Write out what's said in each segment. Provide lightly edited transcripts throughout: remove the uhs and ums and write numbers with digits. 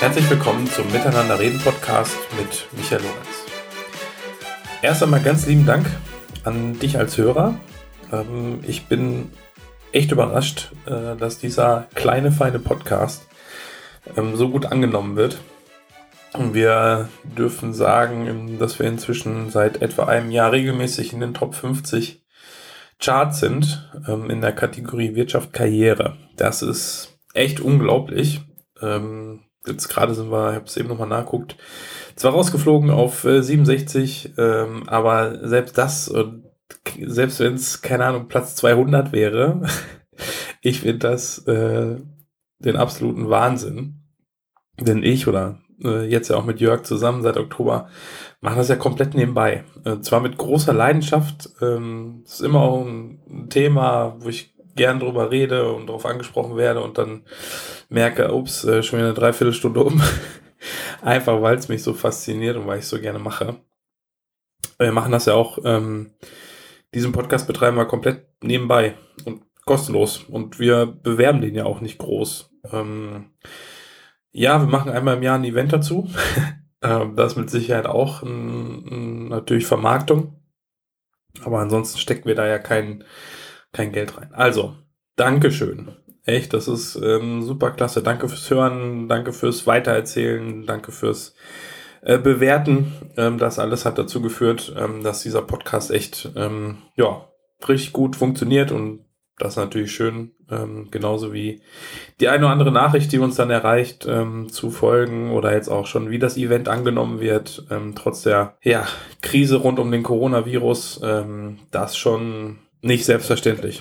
Herzlich willkommen zum Miteinander reden Podcast mit Michael Lorenz. Erst einmal ganz lieben Dank an dich als Hörer. Ich bin echt überrascht, dass dieser kleine, feine Podcast so gut angenommen wird. Und wir dürfen sagen, dass wir inzwischen seit etwa einem Jahr regelmäßig in den Top 50 Charts sind, in der Kategorie Wirtschaft, Karriere. Das ist echt unglaublich. Jetzt gerade sind wir, ich habe es eben nochmal nachgeguckt, zwar rausgeflogen auf 67, aber selbst das, selbst wenn es, keine Ahnung, Platz 200 wäre, ich finde das den absoluten Wahnsinn. Denn ich oder jetzt ja auch mit Jörg zusammen seit Oktober machen das ja komplett nebenbei. Zwar mit großer Leidenschaft, ist immer auch ein Thema, wo ich gern drüber rede und darauf angesprochen werde und dann merke, ups, schon wieder eine Dreiviertelstunde um. Einfach, weil es mich so fasziniert und weil ich es so gerne mache. Wir machen das ja auch, diesen Podcast betreiben wir komplett nebenbei und kostenlos. Und wir bewerben den ja auch nicht groß. Ja, wir machen einmal im Jahr ein Event dazu. Das ist mit Sicherheit auch natürlich Vermarktung. Aber ansonsten stecken wir da ja kein Geld rein. Also, Dankeschön. Echt, das ist super klasse. Danke fürs Hören, danke fürs Weitererzählen, danke fürs Bewerten. Das alles hat dazu geführt, dass dieser Podcast echt richtig gut funktioniert und das ist natürlich schön, genauso wie die eine oder andere Nachricht, die uns dann erreicht, zu folgen oder jetzt auch schon, wie das Event angenommen wird, trotz der Krise rund um den Coronavirus, das schon nicht selbstverständlich.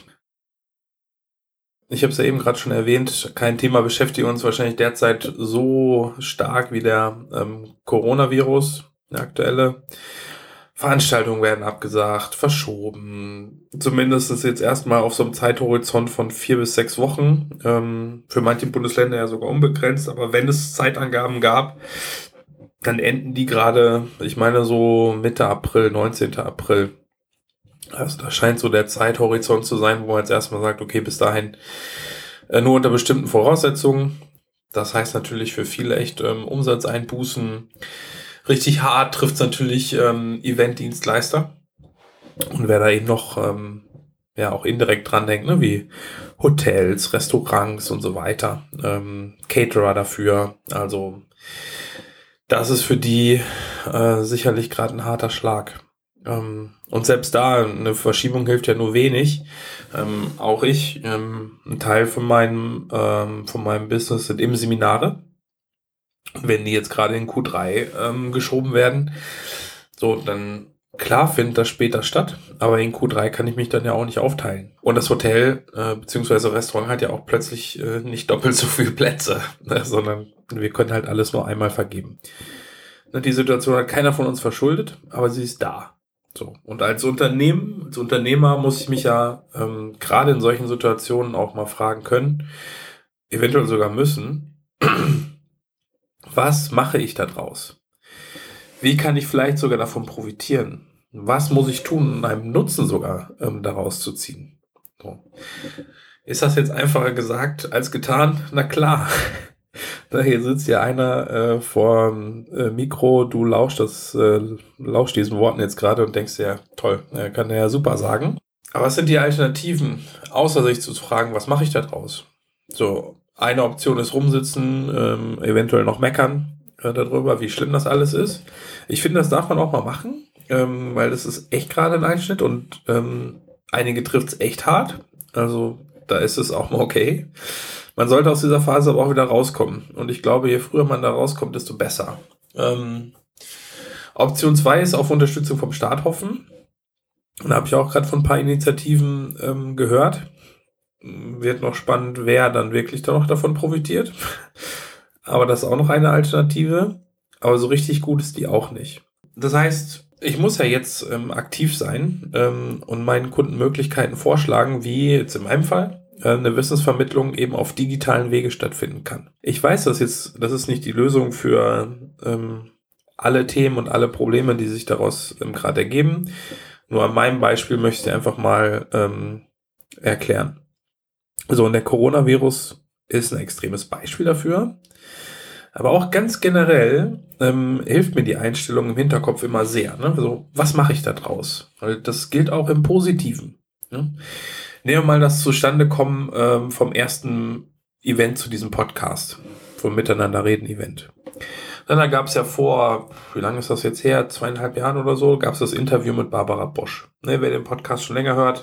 Ich habe es ja eben gerade schon erwähnt, kein Thema beschäftigt uns wahrscheinlich derzeit so stark wie der Coronavirus, der aktuelle. Veranstaltungen werden abgesagt, verschoben, zumindest jetzt erstmal auf so einem Zeithorizont von 4 bis 6 Wochen, für manche Bundesländer ja sogar unbegrenzt, aber wenn es Zeitangaben gab, dann enden die gerade, ich meine so Mitte April, 19. April. Also da scheint so der Zeithorizont zu sein, wo man jetzt erstmal sagt, okay, bis dahin nur unter bestimmten Voraussetzungen. Das heißt natürlich für viele echt Umsatzeinbußen. Richtig hart trifft es natürlich Eventdienstleister. Und wer da eben noch auch indirekt dran denkt, ne, wie Hotels, Restaurants und so weiter, Caterer dafür. Also das ist für die sicherlich gerade ein harter Schlag. Und selbst da, eine Verschiebung hilft ja nur wenig. Auch ich, ein Teil von meinem Business sind eben Seminare. Wenn die jetzt gerade in Q3 geschoben werden, so, dann klar findet das später statt, aber in Q3 kann ich mich dann ja auch nicht aufteilen. Und das Hotel bzw. Restaurant hat ja auch plötzlich nicht doppelt so viele Plätze, ne, sondern wir können halt alles nur einmal vergeben. Die Situation hat keiner von uns verschuldet, aber sie ist da. So, und als Unternehmer muss ich mich ja gerade in solchen Situationen auch mal fragen können, eventuell sogar müssen, was mache ich da draus? Wie kann ich vielleicht sogar davon profitieren? Was muss ich tun, um einen Nutzen sogar daraus zu ziehen? So. Ist das jetzt einfacher gesagt als getan? Na klar. Hier sitzt ja einer vor Mikro, du lauschst diesen Worten jetzt gerade und denkst ja, toll, kann er ja super sagen. Aber was sind die Alternativen, außer sich zu fragen, was mache ich da draus? So, eine Option ist rumsitzen, eventuell noch meckern darüber, wie schlimm das alles ist. Ich finde, das darf man auch mal machen, weil das ist echt gerade ein Einschnitt und einige trifft es echt hart. Also da ist es auch mal okay. Man sollte aus dieser Phase aber auch wieder rauskommen. Und ich glaube, je früher man da rauskommt, desto besser. Option 2 ist auf Unterstützung vom Staat hoffen. Und da habe ich auch gerade von ein paar Initiativen gehört. Wird noch spannend, wer dann wirklich da noch davon profitiert. Aber das ist auch noch eine Alternative. Aber so richtig gut ist die auch nicht. Das heißt, ich muss ja jetzt aktiv sein und meinen Kunden Möglichkeiten vorschlagen, wie jetzt in meinem Fall eine Wissensvermittlung eben auf digitalen Wege stattfinden kann. Ich weiß, das ist nicht die Lösung für alle Themen und alle Probleme, die sich daraus gerade ergeben. Nur an meinem Beispiel möchte ich einfach mal erklären. So, und der Coronavirus ist ein extremes Beispiel dafür. Aber auch ganz generell hilft mir die Einstellung im Hinterkopf immer sehr. Ne? Also, was mache ich da draus? Weil das gilt auch im Positiven. Ne? Nehmen wir mal das Zustandekommen vom ersten Event zu diesem Podcast, vom Miteinander reden Event. Dann da gab es ja vor, wie lange ist das jetzt her, 2,5 Jahren oder so, gab es das Interview mit Barbara Bosch. Ne, wer den Podcast schon länger hört,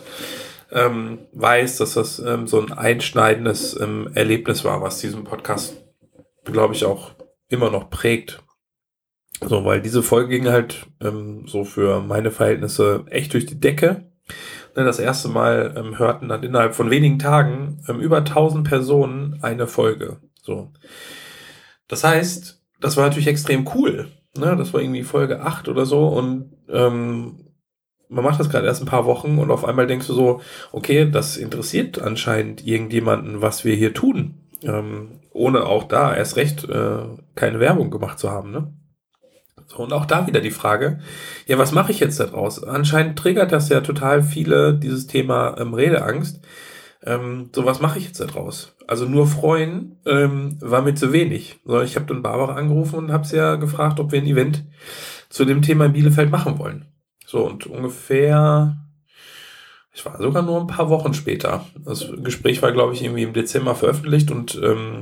weiß, dass das so ein einschneidendes Erlebnis war, was diesen Podcast, glaube ich, auch immer noch prägt. So, weil diese Folge ging halt so für meine Verhältnisse echt durch die Decke. Das erste Mal hörten dann innerhalb von wenigen Tagen über 1000 Personen eine Folge. So. Das heißt, das war natürlich extrem cool. Ne? Das war irgendwie Folge 8 oder so und man macht das gerade erst ein paar Wochen und auf einmal denkst du so, okay, das interessiert anscheinend irgendjemanden, was wir hier tun. Ohne auch da erst recht keine Werbung gemacht zu haben. Ne? So, und auch da wieder die Frage, ja, was mache ich jetzt daraus? Anscheinend triggert das ja total viele, dieses Thema Redeangst. So, was mache ich jetzt daraus? Also nur freuen war mir zu wenig. So, ich habe dann Barbara angerufen und habe sie ja gefragt, ob wir ein Event zu dem Thema in Bielefeld machen wollen. So, und ungefähr, ich war sogar nur ein paar Wochen später. Das Gespräch war, glaube ich, irgendwie im Dezember veröffentlicht und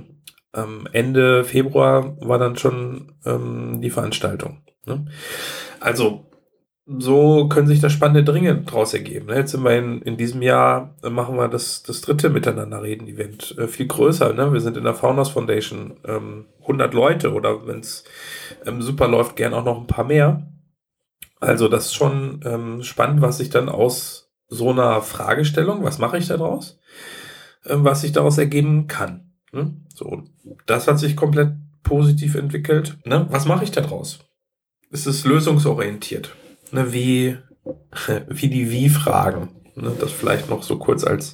Ende Februar war dann schon die Veranstaltung. Ne? Also, so können sich da spannende Dinge draus ergeben. Ne? Jetzt sind wir in diesem Jahr, machen wir das 3. Miteinander-Reden-Event. Viel größer. Ne? Wir sind in der Founders Foundation 100 Leute oder wenn es super läuft, gern auch noch ein paar mehr. Also das ist schon spannend, was sich dann aus so einer Fragestellung, was mache ich da draus, was sich daraus ergeben kann. Ne? So, das hat sich komplett positiv entwickelt. Ne? Was mache ich da draus? Es ist lösungsorientiert. Ne? Wie die Wie-Fragen. Ne? Das vielleicht noch so kurz als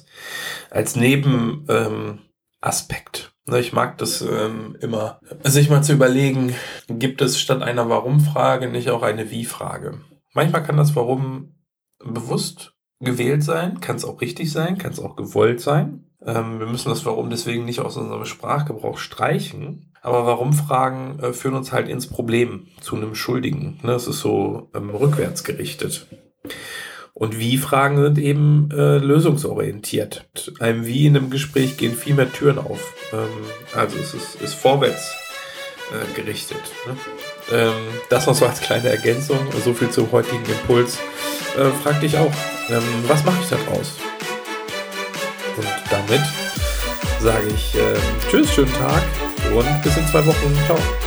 Nebenaspekt. Ne? Ich mag das immer, sich mal zu überlegen, gibt es statt einer Warum-Frage nicht auch eine Wie-Frage? Manchmal kann das Warum bewusst gewählt sein, kann es auch richtig sein, kann es auch gewollt sein. Wir müssen das Warum deswegen nicht aus unserem Sprachgebrauch streichen. Aber Warum-Fragen führen uns halt ins Problem, zu einem Schuldigen. Ne? Es ist so rückwärts gerichtet. Und Wie-Fragen sind eben lösungsorientiert. Mit einem Wie in einem Gespräch gehen viel mehr Türen auf. Also es ist vorwärts gerichtet. Ne? Das noch so als kleine Ergänzung. So viel zum heutigen Impuls. Frag dich auch, was mache ich da draus? Und damit sage ich tschüss, schönen Tag und bis in 2 Wochen. Ciao.